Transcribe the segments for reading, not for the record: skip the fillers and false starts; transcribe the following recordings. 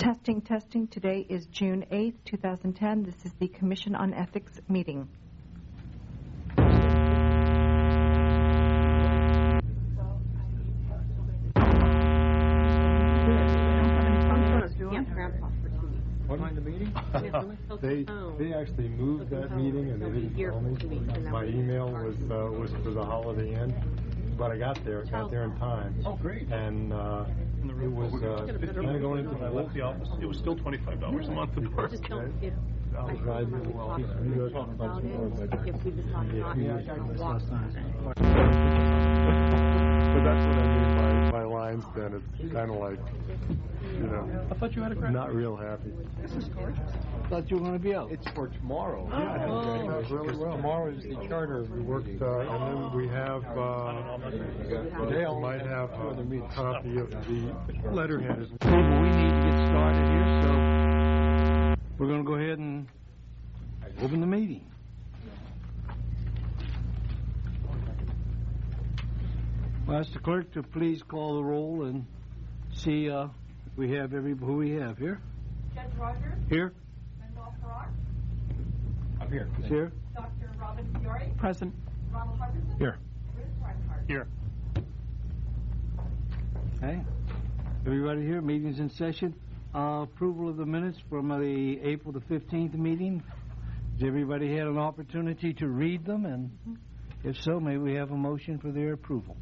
Testing, testing. Today is June 8th, 2010. This is the Commission on Ethics meeting. They actually moved that meeting and they didn't tell me. My email was for the Holiday Inn, but I got there in time. Oh, great! And it was kind of going into the office. It was still $25 a month to work. I was driving well. But that's what I mean by lines. Then it's kind of like, you know, I thought you had a great. Not real happy. This is gorgeous. I thought you were going to be out. It's for tomorrow. Really well. Tomorrow is the charter. We worked, and then we have. Dale might have a copy of the letterhead. We need to get started here, so we're going to go ahead and open the meeting. I'll ask the clerk to please call the roll and see if we have who we have here. Judge Rogers. Here. Randolph Farrar. I'm here. Is here. Dr. Robin Fiore. Present. Ronald Hutchinson. Here. Ruth Reinhardt. Here. Okay. Everybody here. Meeting's in session. Approval of the minutes from the April the 15th meeting. Has everybody had an opportunity to read them? And if so, may we have a motion for their approval?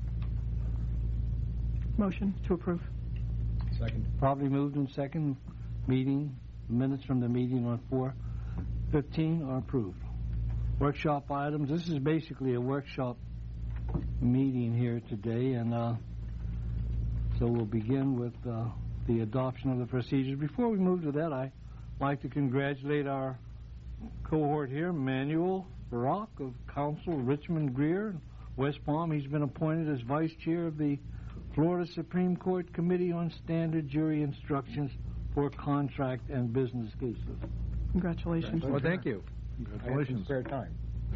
Motion to approve. Second. Probably moved in second. Minutes from the meeting on 4/15 are approved. Workshop items. This is basically a workshop meeting here today, and so we'll begin with the adoption of the procedures. Before we move to that, I'd like to congratulate our cohort here, Manuel Barak of Council Richmond Greer, West Palm. He's been appointed as Vice Chair of the Florida Supreme Court Committee on Standard Jury Instructions for Contract and Business Cases. Congratulations. Well, thank you. Congratulations. Spare time.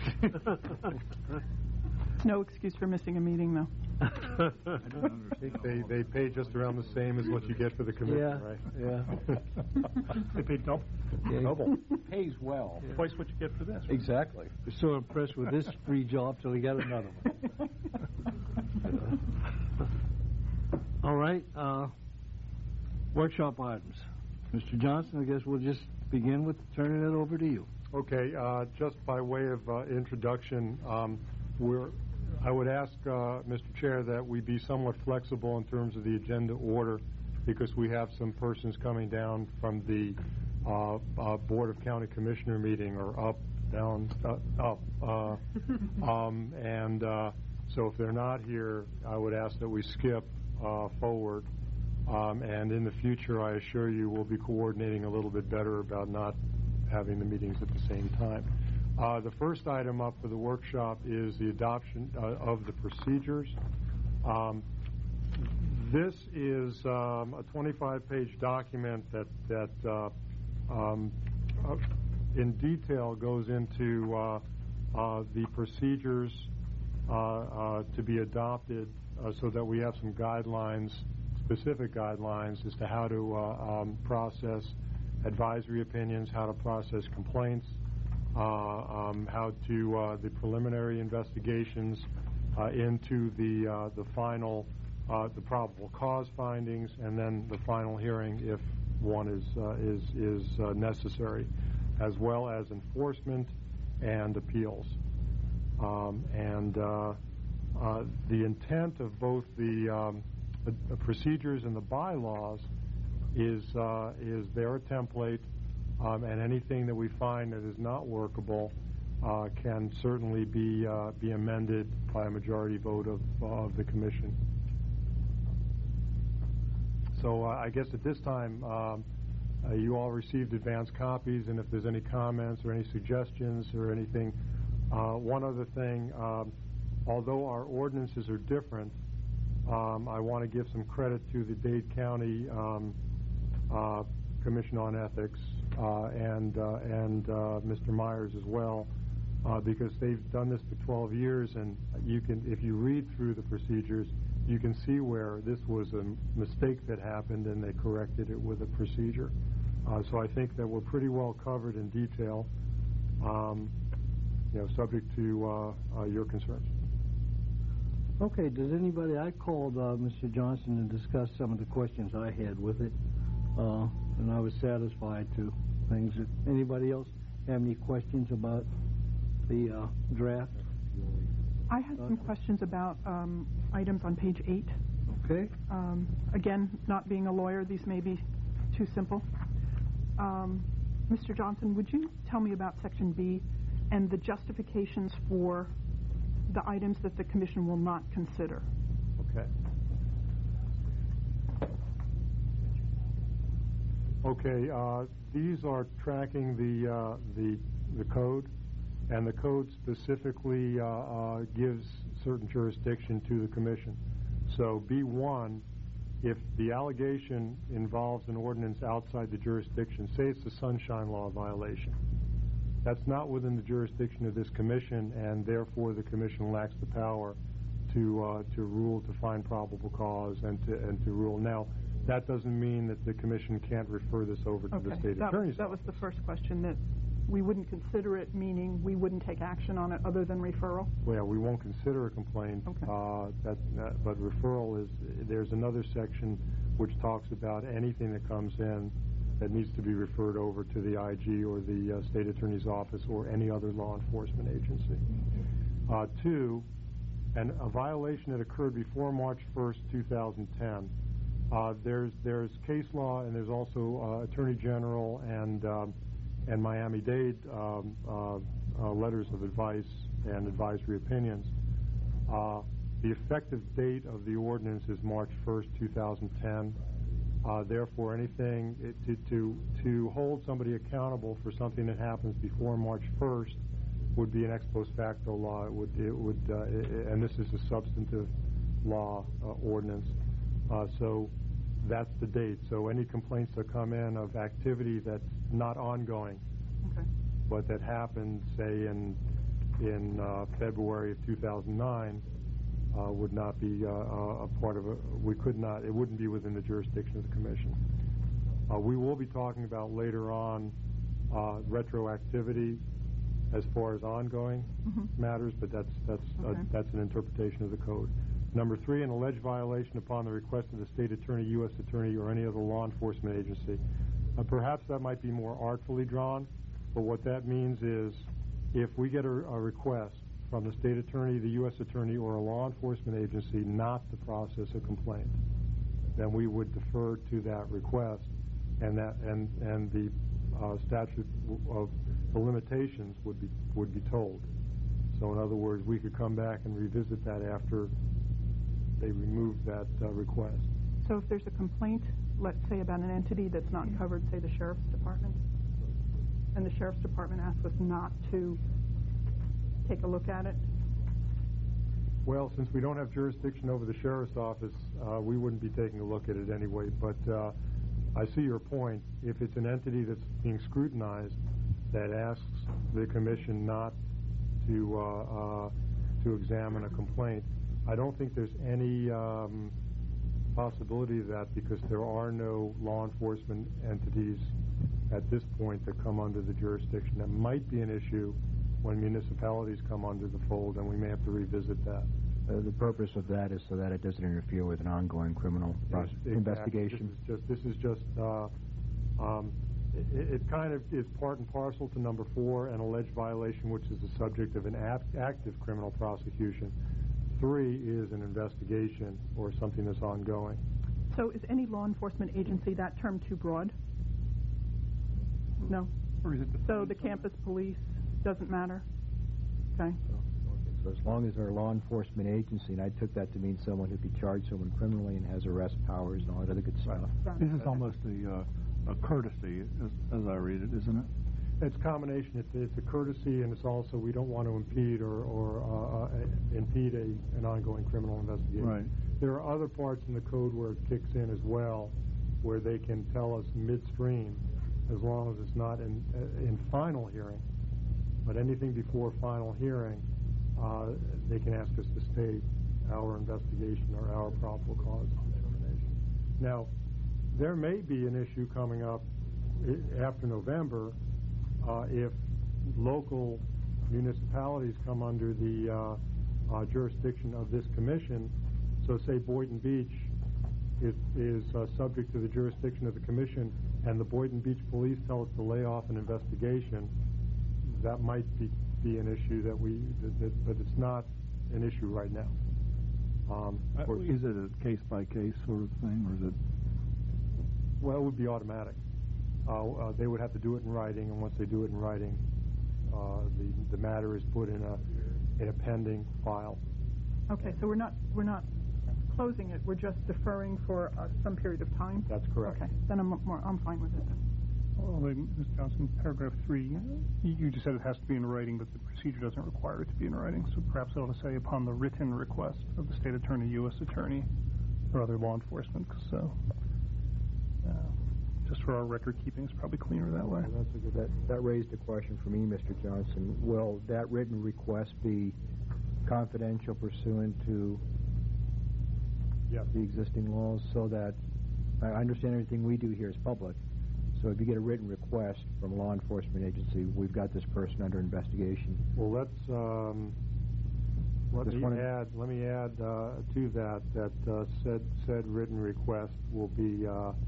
No excuse for missing a meeting, though. I don't understand. They pay just around the same as what you get for the commission, right? Yeah. They paid double. Yeah. Double. Pays well. Twice what you get for this. Exactly. We're so impressed with this free job till we got another one. All right. Workshop items. Mr. Johnson, I guess we'll just begin with turning it over to you. Okay. Just by way of introduction, I would ask, Mr. Chair, that we be somewhat flexible in terms of the agenda order because we have some persons coming down from the Board of County Commissioner meeting or up, down, up. And so if they're not here, I would ask that we skip forward. And in the future, I assure you, we'll be coordinating a little bit better about not having the meetings at the same time. The first item up for the workshop is the adoption of the procedures. This is a 25-page document that in detail goes into the procedures to be adopted so that we have some guidelines, specific guidelines as to how to process advisory opinions, how to process complaints, how to the preliminary investigations into the final, the probable cause findings, and then the final hearing if one is necessary, as well as enforcement and appeals. The intent of both the procedures and the bylaws is their template, and anything that we find that is not workable can certainly be amended by a majority vote of the commission. So I guess at this time you all received advance copies, and if there's any comments or any suggestions or anything, one other thing, although our ordinances are different, I want to give some credit to the Dade County Commission on Ethics and Mr. Myers as well because they've done this for 12 years, and you can, if you read through the procedures, you can see where this was a mistake that happened and they corrected it with a procedure. So I think that we're pretty well covered in detail, subject to your concerns. Okay, does anybody, I called Mr. Johnson to discuss some of the questions I had with it, and I was satisfied to things. Anybody else have any questions about the draft? I had some questions about items on page 8. Okay. Again, not being a lawyer, these may be too simple. Mr. Johnson, would you tell me about Section B and the justifications for the items that the Commission will not consider? Okay. Okay. These are tracking the code, and the code specifically gives certain jurisdiction to the Commission. So B1, if the allegation involves an ordinance outside the jurisdiction, say it's a sunshine law violation, that's not within the jurisdiction of this Commission, and therefore the Commission lacks the power to rule, to find probable cause, and to rule. Now, that doesn't mean that the Commission can't refer this over to the State Attorney's Office. That was the first question, that we wouldn't consider it, meaning we wouldn't take action on it other than referral? Well, we won't consider a complaint, okay. But referral is, there's another section which talks about anything that comes in that needs to be referred over to the IG or the State Attorney's Office or any other law enforcement agency. 2, and a violation that occurred before March 1st, 2010. There's case law, and there's also Attorney General and Miami-Dade letters of advice and advisory opinions. The effective date of the ordinance is March 1st, 2010. Therefore, anything to hold somebody accountable for something that happens before March 1st would be an ex post facto law. It would, and this is a substantive law ordinance. So that's the date. So any complaints that come in of activity that's not ongoing, okay, but that happened, say in February of 2009, would not be a part of it. We could not. It wouldn't be within the jurisdiction of the Commission. We will be talking about later on retroactivity as far as ongoing matters, but that's an interpretation of the code. Number 3, an alleged violation upon the request of the State Attorney, U.S. Attorney, or any other law enforcement agency. Perhaps that might be more artfully drawn, but what that means is if we get a request from the State Attorney, the U.S. Attorney, or a law enforcement agency not to process a complaint, then we would defer to that request, and the statute of the limitations would be told. So in other words, we could come back and revisit that after they remove that request. So if there's a complaint, let's say about an entity that's not covered, say the Sheriff's Department, and the Sheriff's Department asks us not to take a look at it? Well, since we don't have jurisdiction over the Sheriff's Office, we wouldn't be taking a look at it anyway, but I see your point. If it's an entity that's being scrutinized that asks the Commission not to examine a complaint, I don't think there's any possibility of that, because there are no law enforcement entities at this point that come under the jurisdiction. That might be an issue when municipalities come under the fold, and we may have to revisit that. The purpose of that is so that it doesn't interfere with an ongoing criminal investigation. This is just it kind of is part and parcel to number 4, an alleged violation, which is the subject of an active criminal prosecution. 3 is an investigation or something that's ongoing. So is any law enforcement agency, that term too broad? No? Or is it So the campus police doesn't matter? Okay. So as long as they're a law enforcement agency, and I took that to mean someone who could charge someone criminally and has arrest powers and all that other good stuff. This is almost a courtesy, as I read it, isn't it? It's a combination. It's a courtesy, and it's also we don't want to impede or impede an ongoing criminal investigation. Right. There are other parts in the code where it kicks in as well, where they can tell us midstream, as long as it's not in final hearing, But anything before final hearing, they can ask us to stay our investigation or our probable cause determination. Now, there may be an issue coming up after November if local municipalities come under the jurisdiction of this commission. So say Boynton Beach is subject to the jurisdiction of the commission, and the Boynton Beach police tell us to lay off an investigation. That might be an issue but it's not an issue right now. Is it a case-by-case sort of thing, or is it? Well, it would be automatic. They would have to do it in writing, and once they do it in writing, the matter is put in a pending file. Okay, so we're not closing it. We're just deferring for some period of time. That's correct. Okay, then I'm fine with it then. Well, Ms. Johnson, paragraph 3, you just said it has to be in writing, but the procedure doesn't require it to be in writing. So perhaps it ought to say upon the written request of the state attorney, U.S. attorney, or other law enforcement. So just for our record keeping, it's probably cleaner that way. Well, that's a good, that raised a question for me, Mr. Johnson. Will that written request be confidential pursuant to the existing laws, so that I understand everything we do here is public? So if you get a written request from a law enforcement agency, we've got this person under investigation. Well, let me add to that said written request will be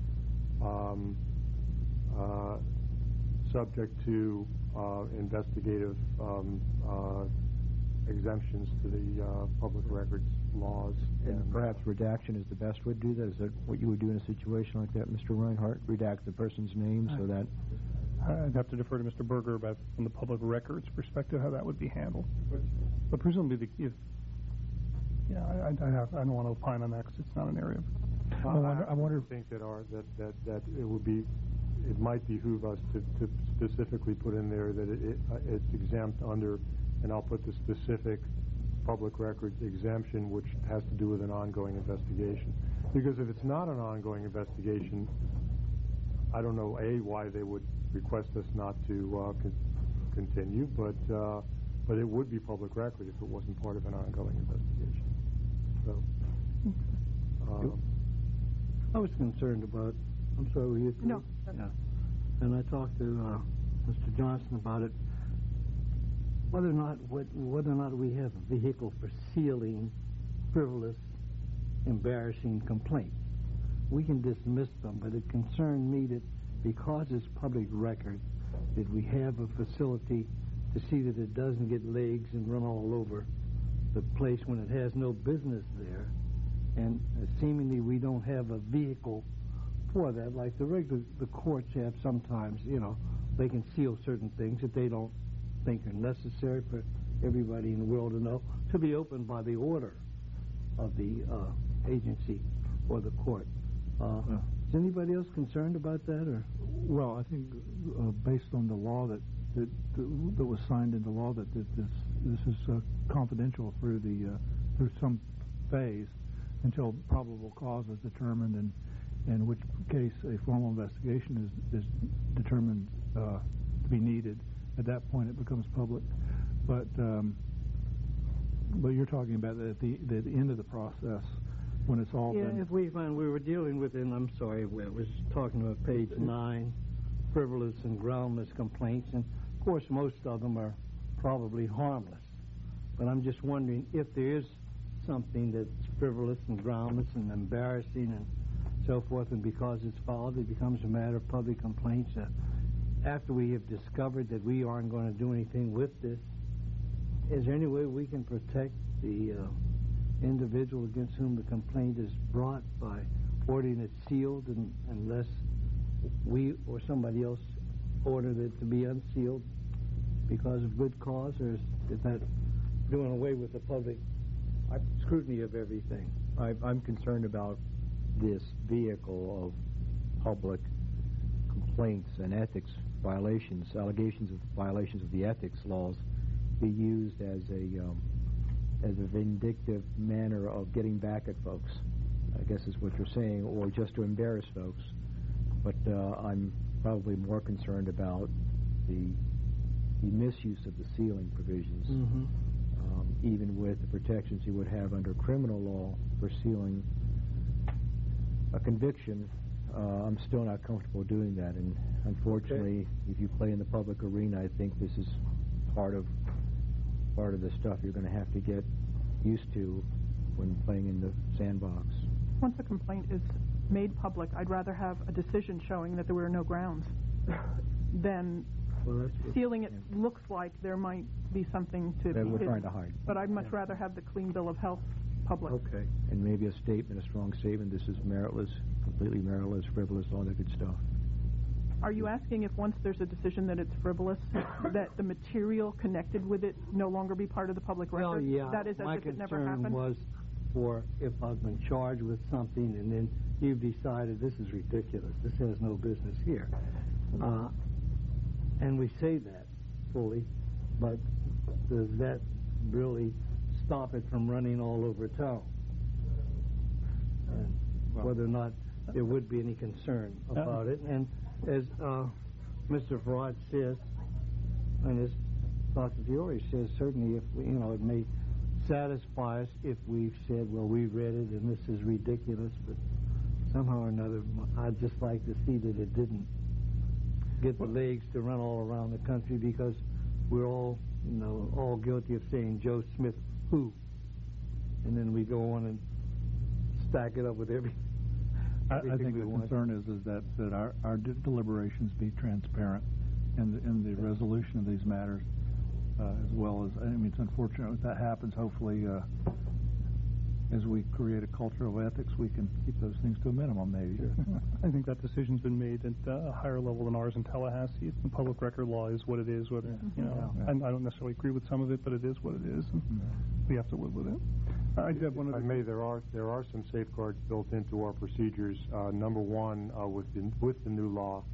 subject to investigative exemptions to the public records laws. And perhaps redaction is the best way to do that? Is that what you would do in a situation like that, Mr. Reinhardt? Redact the person's name so that... I'd have to defer to Mr. Berger about, from the public records perspective, how that would be handled. But presumably, I don't want to opine on that because it's not an area. I wonder. I think that it might behoove us to specifically put in there that it's exempt under, and I'll put the specific public records exemption, which has to do with an ongoing investigation. Because if it's not an ongoing investigation, I don't know why they would request us not to continue, but it would be public record if it wasn't part of an ongoing investigation. So. I was concerned about. I'm sorry, were you? No. Yeah. And I talked to Mr. Johnson about it. Whether or not we have a vehicle for sealing frivolous, embarrassing complaints. We can dismiss them, but it concerned me that because it's public record, that we have a facility to see that it doesn't get legs and run all over the place when it has no business there. And seemingly we don't have a vehicle for that, like the courts have sometimes. They can seal certain things that they don't think are necessary for everybody in the world to know, to be opened by the order of the agency or the court. Is anybody else concerned about that? Or? Well, I think based on the law that was signed into law, that this is confidential through some phase until probable cause is determined, and in which case a formal investigation is determined to be needed. At that point, it becomes public. But you're talking about at the end of the process, when it's all been... if we find we were dealing with, and I'm sorry, I was talking about page 9, frivolous and groundless complaints, and of course most of them are probably harmless. But I'm just wondering if there is something that's frivolous and groundless and embarrassing and so forth, and because it's filed, it becomes a matter of public complaints. After we have discovered that we aren't going to do anything with this, is there any way we can protect the individual against whom the complaint is brought by ordering it sealed, unless we or somebody else ordered it to be unsealed because of good cause, or is that doing away with the public scrutiny of everything? I'm concerned about this vehicle of public complaints and ethics violations, allegations of violations of the ethics laws, be used as a vindictive manner of getting back at folks, I guess is what you're saying, or just to embarrass folks. But I'm probably more concerned about the the misuse of the sealing provisions, even with the protections you would have under criminal law for sealing a conviction. I'm still not comfortable doing that, and unfortunately, if you play in the public arena, I think this is part of the stuff you're going to have to get used to when playing in the sandbox. Once a complaint is made public, I'd rather have a decision showing that there were no grounds than sealing it looks like there might be something to that be we're hidden. trying to hide. But I'd much rather have the clean bill of health public. Okay. And maybe a statement, a strong statement, this is meritless, completely meritless, frivolous, all that good stuff. Are you asking if once there's a decision that it's frivolous, that the material connected with it no longer be part of the public record? Well, yeah. That is as My if it never concern happened? was for if I've been charged with something and then you've decided this is ridiculous, this has no business here. And we say that fully, but does that really stop it from running all over town? And whether or not there would be any concern about it. And as Mr. Farad says, and as Dr. Fiore says, certainly if we, it may satisfy us if we've said, well, we read it and this is ridiculous, but somehow or another, I'd just like to see that it didn't get the legs to run all around the country, because we're all, all guilty of saying Joe Smith who, and then we go on and stack it up with everything. I think the concern is that our deliberations be transparent in the resolution of these matters, as well as, it's unfortunate that happens. Hopefully, as we create a culture of ethics, we can keep those things to a minimum, maybe. I think that decision's been made at a higher level than ours in Tallahassee. The public record law is what it is, whether, and I don't necessarily agree with some of it, but it is what it is, and we have to live with it. I did have one If I other. may, there are some safeguards built into our procedures. Number one, with the new law,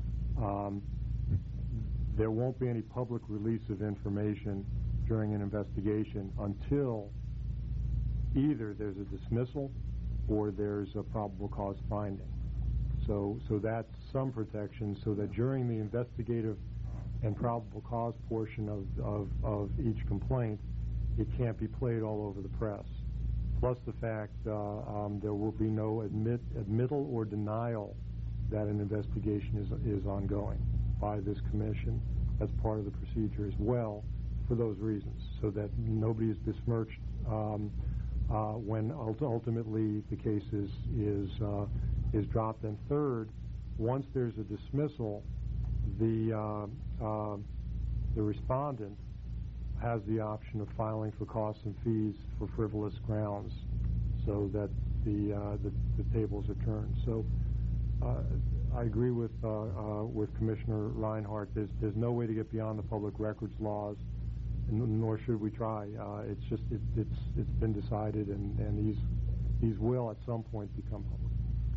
there won't be any public release of information during an investigation until either there's a dismissal or there's a probable cause finding. So that's some protection, so that during the investigative and probable cause portion of each complaint, it can't be played all over the press. Plus the fact there will be no admittal or denial that an investigation is ongoing by this commission. That's part of the procedure as well, for those reasons, so that nobody is besmirched when ultimately the case is dropped. And third, once there's a dismissal, the respondent has the option of filing for costs and fees for frivolous grounds, so that the tables are turned. So I agree with Commissioner Reinhardt. There's no way to get beyond the public records laws, nor should we try. It's just it's been decided, and these will at some point become public.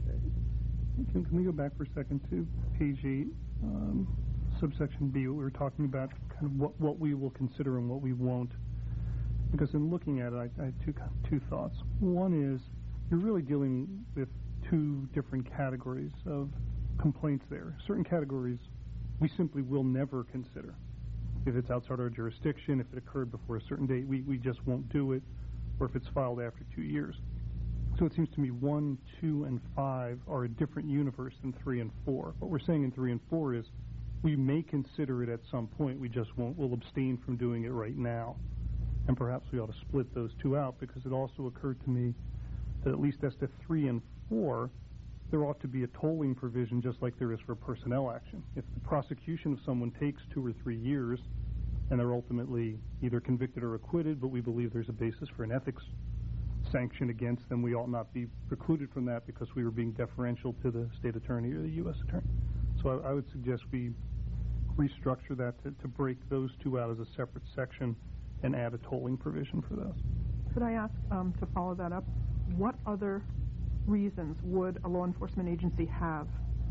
Okay. Can we go back for a second to page 8, subsection B? We were talking about kind of what we will consider and what we won't. Because in looking at it, I had two thoughts. One is you're really dealing with two different categories of complaints there. Certain categories we simply will never consider. If it's outside our jurisdiction, if it occurred before a certain date, we just won't do it, or if it's filed after 2 years. So it seems to me 1, 2, and 5 are a different universe than 3 and 4. What we're saying in 3 and 4 is we may consider it at some point, we just won't. We'll abstain from doing it right now. And perhaps we ought to split those two out, because it also occurred to me that at least as to 3 and 4, there ought to be a tolling provision just like there is for personnel action. If the prosecution of someone takes 2 or 3 years and they're ultimately either convicted or acquitted, but we believe there's a basis for an ethics sanction against them, we ought not be precluded from that because we were being deferential to the state attorney or the U.S. attorney. So I would suggest we restructure that to break those two out as a separate section and add a tolling provision for those. Could I ask, to follow that up, what other reasons would a law enforcement agency have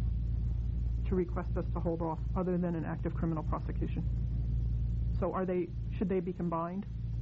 to request us to hold off other than an active criminal prosecution? So should they be combined?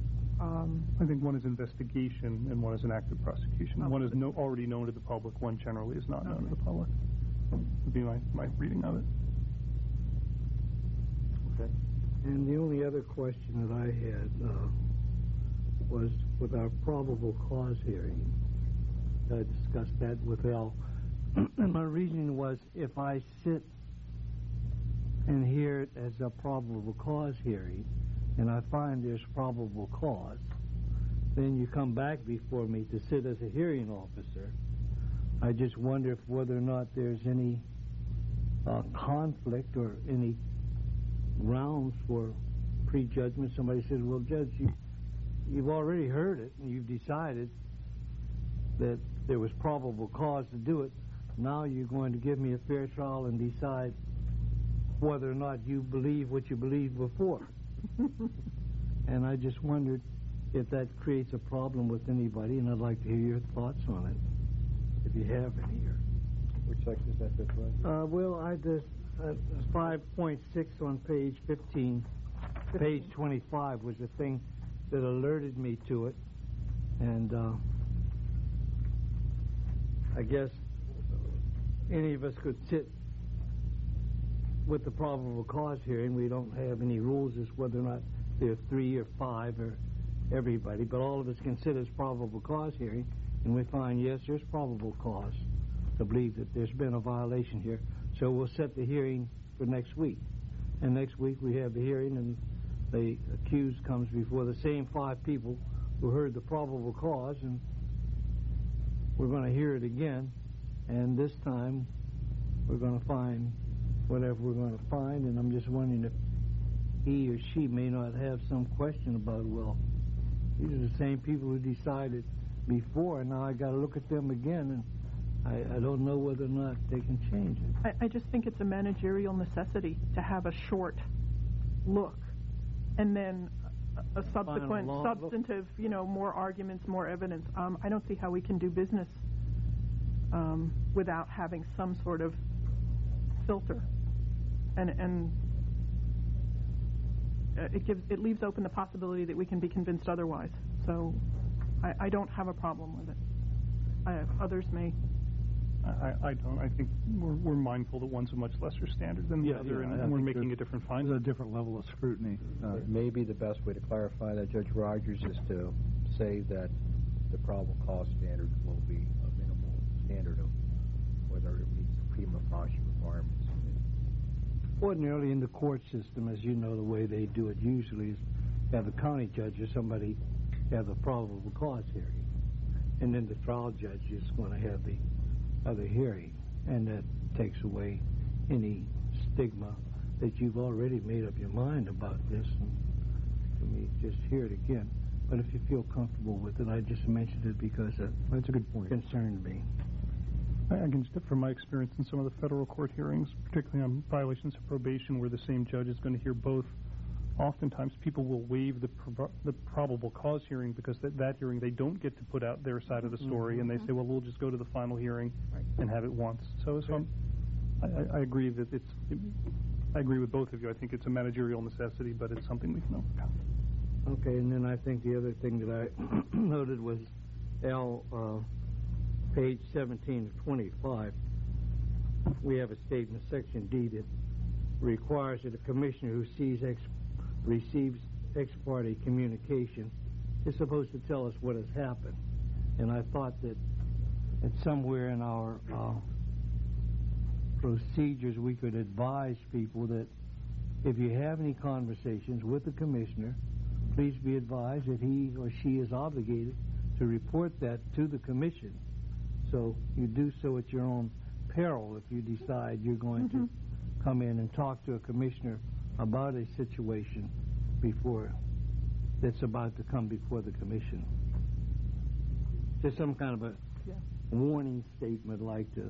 I think one is investigation and one is an active prosecution. Oh. One is already known to the public, one generally is not known to the public. Would be my reading of it. Okay. And the only other question that I had was with our probable cause hearing. I discussed that with Al. And my reasoning was if I sit and hear it as a probable cause hearing and I find there's probable cause, then you come back before me to sit as a hearing officer. I just wonder if whether or not there's any conflict or any grounds for prejudgment. Somebody says, well, Judge, you've already heard it and you've decided that there was probable cause to do it. Now you're going to give me a fair trial and decide whether or not you believe what you believed before. And I just wondered if that creates a problem with anybody, and I'd like to hear your thoughts on it, if you have any here. Which section is that, Judge Rogers? Well, I just 5.6 on page 15. Page 25 was the thing that alerted me to it, and I guess any of us could sit with the probable cause hearing. We don't have any rules as whether or not there are 3 or 5 or everybody, but all of us can sit as probable cause hearing, and we find, yes, there's probable cause to believe that there's been a violation here. So we'll set the hearing for next week. And next week we have the hearing, and the accused comes before the same 5 people who heard the probable cause, and we're going to hear it again. And this time we're going to find whatever we're going to find, and I'm just wondering if he or she may not have some question about, well, these are the same people who decided before, and now I got to look at them again, and I don't know whether or not they can change it. I just think it's a managerial necessity to have a short look and then a subsequent substantive, more arguments, more evidence. I don't see how we can do business without having some sort of filter, and it leaves open the possibility that we can be convinced otherwise. So I don't have a problem with it. Others may. I don't. I think we're mindful that one's a much lesser standard than the other, and we're making a different finding. There's a different level of scrutiny. Maybe the best way to clarify that, Judge Rogers, is to say that the probable cause standard will be a minimal standard of whether it meets the prima facie requirements. Ordinarily in the court system, as you know, the way they do it usually is have a county judge or somebody have the probable cause hearing, and then the trial judge is going to have the other hearing, and that takes away any stigma that you've already made up your mind about this, and let me just hear it again. But if you feel comfortable with it, I just mentioned it because that's a good point. Concerned me. I can just, from my experience in some of the federal court hearings, particularly on violations of probation, where the same judge is going to hear both, oftentimes people will waive the probable cause hearing because that hearing they don't get to put out their side of the story, and they say, well, we'll just go to the final hearing and have it once. So I agree that I agree with both of you. I think it's a managerial necessity, but it's something we can overcome. Okay, and then I think the other thing that I noted was page 17 of 25. We have a statement, section D, that requires that a commissioner who receives ex parte communication is supposed to tell us what has happened. And I thought that somewhere in our procedures we could advise people that if you have any conversations with the commissioner, please be advised that he or she is obligated to report that to the commission. So you do so at your own peril if you decide you're going to come in and talk to a commissioner about a situation before that's about to come before the commission. Just some kind of a warning statement like to.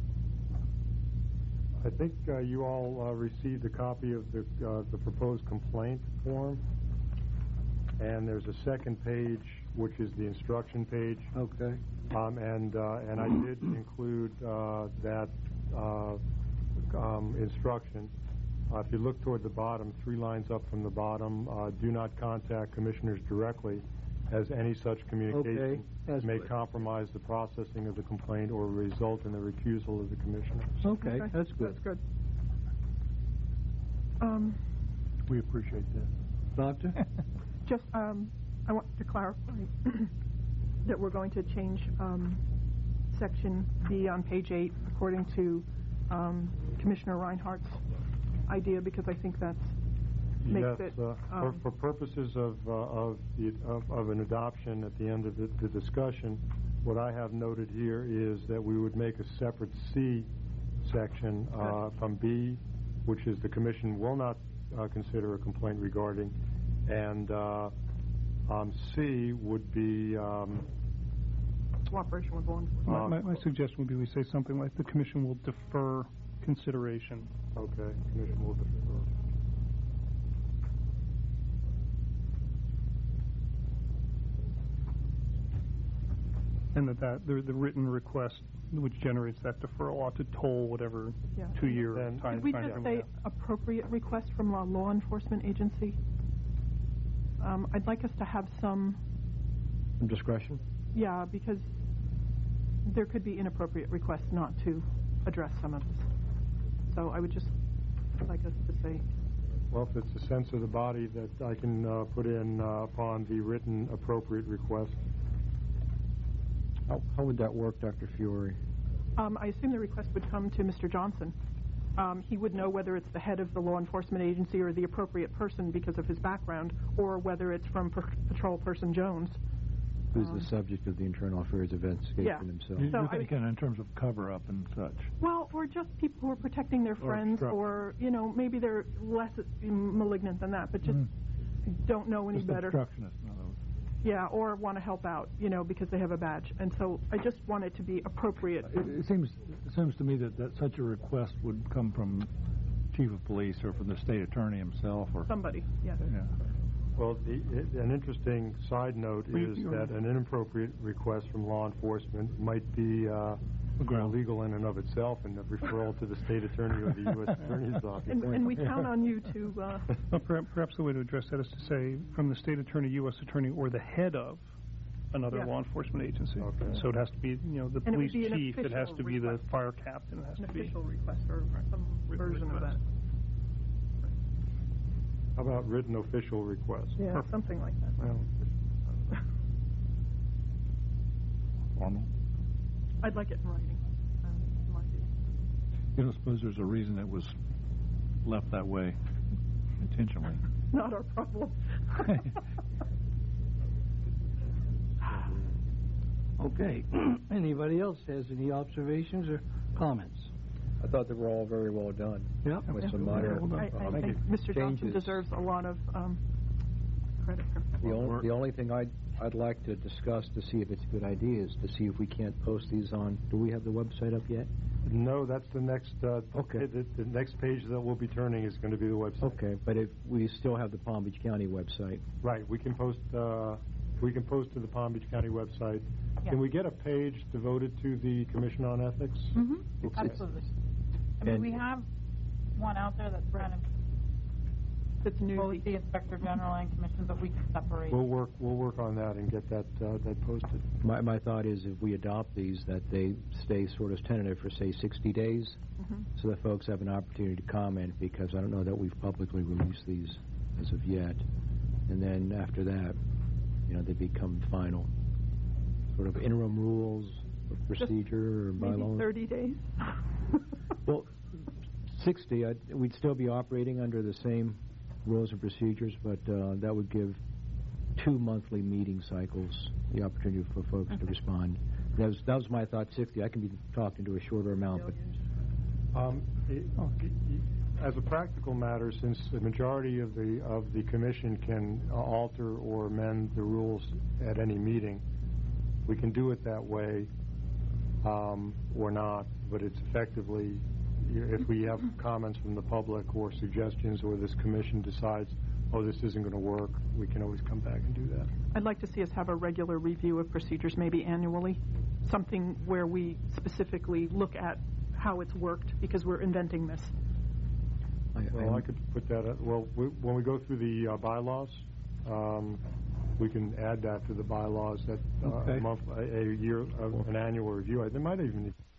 I think you all received a copy of the proposed complaint form, and there's a second page which is the instruction page. Okay. And I did include that instruction. If you look toward the bottom, 3 lines up from the bottom, do not contact commissioners directly, as any such communication may compromise the processing of the complaint or result in the recusal of the commissioner. Okay, that's good. That's good. We appreciate that. Doctor? Just, I want to clarify that we're going to change Section B on page 8 according to Commissioner Reinhardt's idea, because I think that's makes Yes, it... for purposes of an adoption at the end of the discussion, what I have noted here is that we would make a separate C section from B, which is the commission will not consider a complaint regarding, and C would be... cooperation with law enforcement. My suggestion would be we say something like the commission will defer consideration. Okay, commission will defer. And that the written request which generates that deferral ought to toll whatever Yeah. 2-year Then- time Could we frame. just say appropriate request from a law enforcement agency? I'd like us to have some, Some discretion? yeah, because there could be inappropriate requests not to address some of this. So I would just like us to say, Well, if it's a sense of the body that I can put in upon the written appropriate request. How would that work, Dr. Fiore? I assume the request would come to Mr. Johnson. He would know whether it's the head of the law enforcement agency or the appropriate person because of his background, or whether it's from Patrol Person Jones. Who's the subject of the Internal Affairs investigation Yeah. himself? You're So I would- thinking in terms of cover-up and such. Well, or just people who are protecting their friends, obstruct. or, maybe they're less malignant than that, but just don't know any Just better. obstructionist, in other words. Yeah, or want to help out, because they have a badge. And so I just want it to be appropriate. It seems to me that such a request would come from chief of police or from the state attorney himself, or Somebody, yes. yeah. Well, an interesting side note is that an inappropriate request from law enforcement might be illegal in and of itself, and a referral to the state attorney or the U.S. Attorney's office. And we count on you to... Well, perhaps the way to address that is to say from the state attorney, U.S. attorney, or the head of another Yeah. law enforcement agency. Okay. So it has to be, the And it would police be an chief. It has official to be the request. fire captain. It has an to be official request or some Written version of request. that. How about written official request? Yeah, Perfect. something like that. Well, Formal. I'd like it in writing. Like it. You don't suppose there's a reason it was left that way intentionally? Not our problem. Okay. Anybody else has any observations or comments? I thought they were all very well done. Yep. With some minor I think Mr. Johnson changes. deserves a lot of credit here. The only thing I'd like to discuss to see if it's a good idea is to see if we can't post these on. Do we have the website up yet? no, that's the next. Okay. The next page that we'll be turning is going to be the website. Okay, but if we still have the Palm Beach County website. Right. We can post. We can post to the Palm Beach County website. Yeah. Can we get a page devoted to the Commission on Ethics? It's- Absolutely. I mean, and- we have one out there that's kind of It's both newsy. the Inspector General and Commission, but we can separate. We'll work on that and get that posted. My thought is if we adopt these, that they stay sort of tentative for, say, 60 days, so that folks have an opportunity to comment, because I don't know that we've publicly released these as of yet. And then after that, they become final. Sort of interim rules of procedure or Maybe bylaws. 30 days. Well, 60, we'd still be operating under the same rules and procedures, but that would give 2 monthly meeting cycles the opportunity for folks to respond. That was my thought, 60. I can be talked into a shorter amount, but As a practical matter, since the majority of the commission can alter or amend the rules at any meeting, we can do it that way or not. But it's effectively, if we have comments from the public or suggestions, or this commission decides, oh, this isn't going to work, we can always come back and do that. I'd like to see us have a regular review of procedures, maybe annually, something where we specifically look at how it's worked, because we're inventing this. Well, I could put that. When we go through the bylaws, we can add that to the bylaws that Okay. an annual review. There might even